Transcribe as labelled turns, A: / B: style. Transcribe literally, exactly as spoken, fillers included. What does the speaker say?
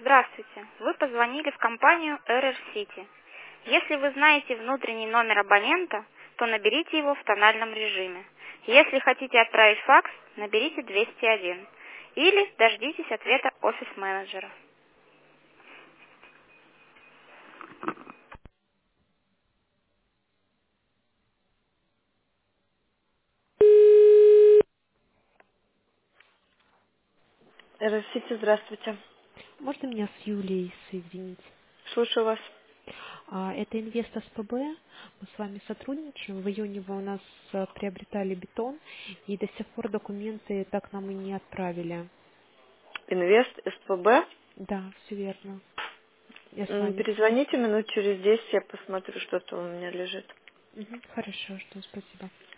A: Здравствуйте. Вы позвонили в компанию эр эр City. Если вы знаете внутренний номер абонента, то наберите его в тональном режиме. Если хотите отправить факс, наберите двести один. Или дождитесь ответа офис-менеджера. эр эр City, здравствуйте.
B: Можно меня с Юлией соединить?
A: Слушаю вас.
B: А, Это Инвест эс пэ бэ. Мы с вами сотрудничаем. В июне вы у нас а, приобретали бетон, и до сих пор документы так нам и не отправили.
A: Инвест, эс пэ бэ.
B: Да, все верно. Я с
A: М,
B: вами
A: Перезвоните
B: связываюсь.
A: минут через десять, я посмотрю, что-то у меня лежит.
B: Мгм, хорошо, что спасибо.